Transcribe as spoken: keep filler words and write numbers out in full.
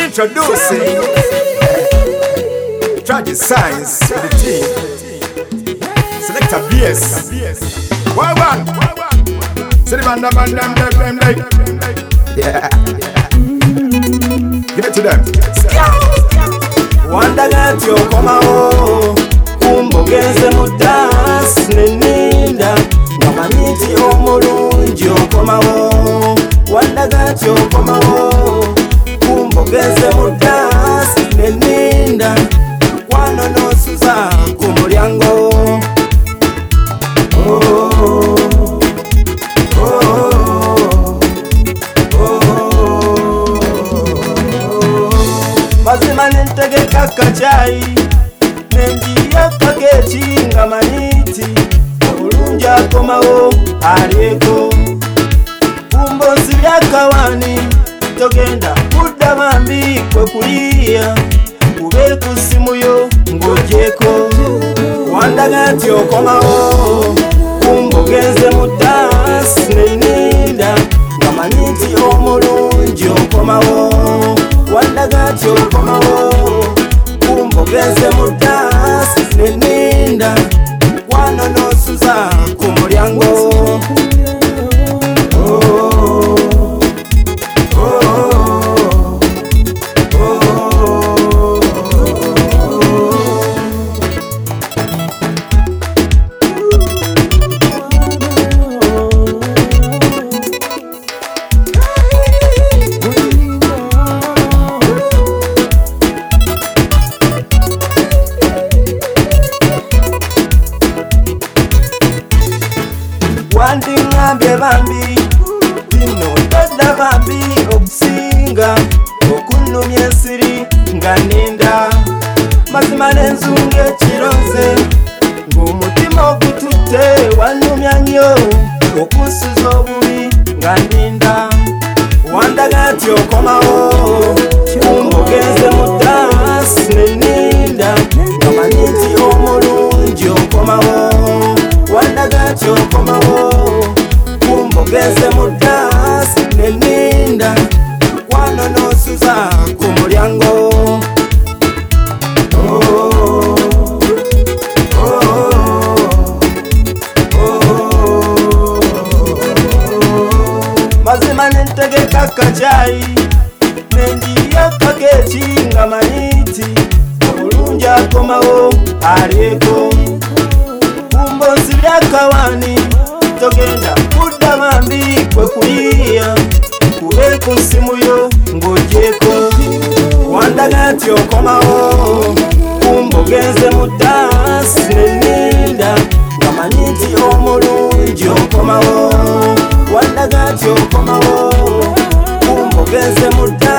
Introducing Tragic Science for the team. Select a B S. One one. Say the man, the man, them, them, them, them. Yeah. Give it to them. Wanda gatyo komao kumbogeze mudas neninda ngamaniti omulungi okomao. Wanda gatyo komao kumbogeze mudas neninda kwano nosuza ku mulyango. Oh, oh, oh, oh, oh. Mazima nentegeka kachai nendiya paketi nga maniti obulungi akomawo alyeko. Kumbonzi byakawani togenda kudda bambi kwe kuliya kube ku simu yo ng'ogyeko. Wandaga nti okomawo kumbogeze mu dansi neninda nga manyi nti omulungi okomawo. Wandaga nti okomawo kumbogeze mu dansi neninda kwano nosuza ku mulyango. Wandingambye bambi bino dada bambi okusinga okunumya ensiri nga nenda. Mazima nenzunga ekiroze ng'omutima ogututte wanumya nnyo okunsuza obubi nga nenda. Wandaga nti okomawo kumbogeze mu dansi neninda nga manyi nti omulungi okomawo. Wandaga nti okomawo kumbogeze mu dansi neninda kwano nosuza ku mulyango. Oh, oh, oh, oh. Mazima nentegeka kachai nendiya paketi nga maniti obulungi akomawo alyeko. Kumbonzi byakawani togenda kudda bambi kwe kuliya kube ku simu yo ng'ogyeko. Wandaga nti okomawo kumbogeze mu dansi neninda nga manyi nti omulungi okomawo. Wandaga nti okomawo kumbogeze mu dansi